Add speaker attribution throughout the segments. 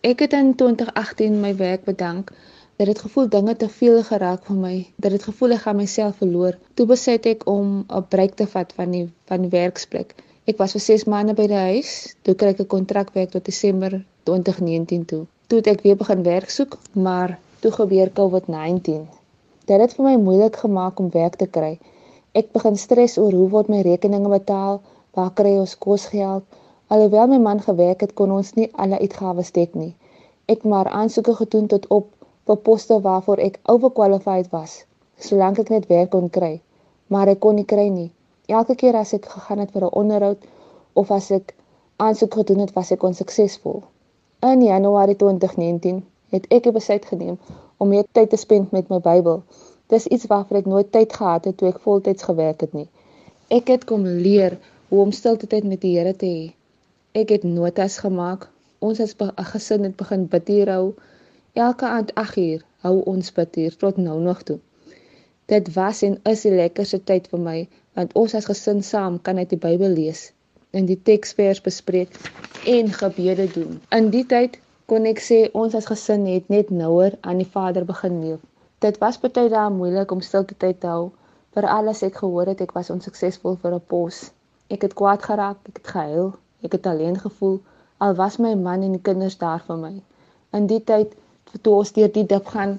Speaker 1: Ek het in 2018 my werk bedank. Dat het gevoel dinge te veel geraak vir my. Dat het gevoel ek gaan myself verloor. Toe besluit ek om 'n breek te vat van die werksplek. Ek was vir 6 maande by die huis. Toe kry ek 'n kontrakwerk tot Desember 2019 toe. Toe het ek weer begin werk soek, maar toe gebeur COVID-19. Dit het vir my moeilik gemaak om werk te kry. Ek begin stres oor hoe word my rekeninge betaal, waar kry ons kosgeld. Alhoewel my man gewerk het, kon ons nie alle uitgawes dek nie. Ek maar aansoeke gedoen tot op vir poste waarvoor ek overqualified was, solank ek net werk kon kry. Maar ek kon nie kry nie. Elke keer as ek gegaan het vir 'n onderhoud of as ek aansoek gedoen het, was ek onsuksesvol. In Januarie 2019 het ek 'n besluit geneem om meer tyd te spend met my Bybel. Dis iets waarvoor ek nooit tyd gehad het toe ek voltyds gewerk het nie. Ek het kom leer hoe om stilte tyd met die Here te hê. Ek het notas gemaak. Ons as 'n gesin het begin bid hier hou. Elke aand 8 uur hou ons bid hier tot nou nog toe. Dit was en is die lekkerste tyd vir my, want ons as gesin saam kan uit die Bybel lees en die teksvers bespreek en gebede doen. In die tyd kon ek sê ons as gesin het net nouer aan die Vader begin leef. Dit was baie dae moeilik om stilte tyd te hou, veral as ek gehoor het ek was onsuksesvol vir 'n pos. Ek het kwaad geraak, ek het gehuil, ek het alleen gevoel, al was my man en die kinders daar vir my. In die tyd, toe ons deur die dip gaan,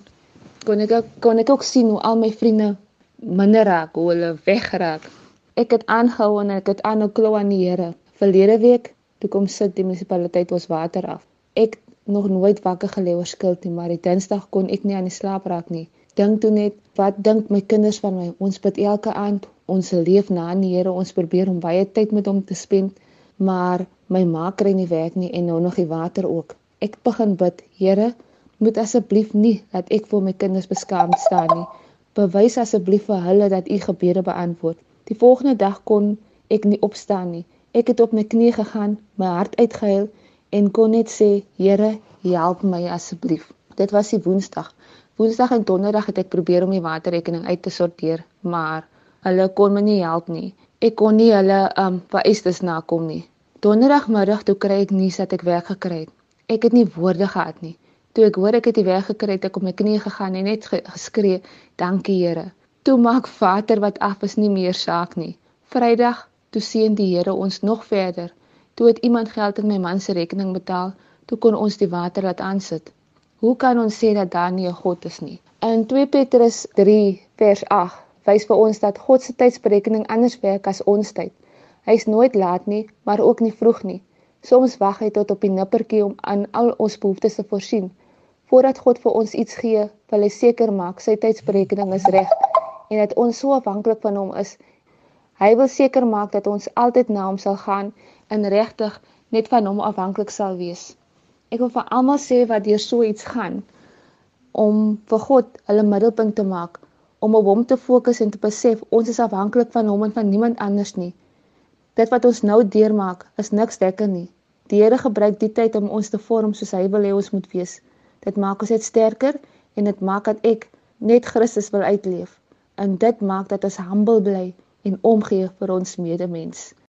Speaker 1: kon ek ook sien hoe al my vriende minder raak, hoe hulle wegraak. Ek het aangehou en ek het aanhou klou aan die Here. Verlede week, toe kom sit die munisipaliteit ons water af. Ek nog nooit wakker gelê oor skuld nie, maar die Dinsdag kon ek nie aan die slaap raak nie. Dink toe net, wat dink my kinders van my? Ons bid elke aand, ons leef na aan die Here, ons probeer om baie tyd met hom te spend, maar my ma kry nie werk nie en nou nog die water ook. Ek begin bid, Here, moet asseblief nie dat ek vir my kinders beskaamd staan nie. Bewys asseblief vir hulle dat u gebede beantwoord. Die volgende dag kon ek nie opstaan nie. Ek het op my knie gegaan, my hart uitgehuil en kon net sê, Here, help my asseblief. Dit was die Woensdag. Woensdag en Donderdag het ek probeer om die waterrekening uit te sorteer, maar hulle kon my nie help nie. Ek kon nie hulle vereistes nakom nie. Donderdagmiddag toe kry ek nuus dat ek werk gekry het. Ek het nie woorde gehad nie. Toe ek hoor ek het die werk gekry het, ek op my knie gegaan en net geskree, dankie Here. Toe maak water wat af is nie meer saak nie. Vrydag, toe seën die Here ons nog verder. Toe het iemand geld in my man se rekening betaal, toe kon ons die water laat aansit. Hoe kan ons sê dat daar nie 'n God is nie? In 2 Petrus 3 vers 8 wys vir ons dat God se tydsberekening anders werk as ons tyd. Hy is nooit laat nie, maar ook nie vroeg nie. Soms wag hy tot op die nippertjie om aan al ons behoeftes te voorsien. Voordat God vir ons iets gee, wil hy seker maak sy tydsberekening is reg en dat ons so afhanklik van hom is. Hy wil seker maak dat ons altyd na hom sal gaan en regtig net van hom afhanklik sal wees. Ek wil vir almal sê wat deur so iets gaan, om vir God hulle middelpunt te maak, om op hom te fokus en te besef, ons is afhanklik van hom en van niemand anders nie. Dit wat ons nou deurmaak, is niks lekker nie. Die Here gebruik die tyd om ons te vorm soos hy wil hê ons moet wees. Dit maak ons net sterker en dit maak dat ek net Christus wil uitleef. En dit maak dat ons humble bly en omgee vir ons medemens.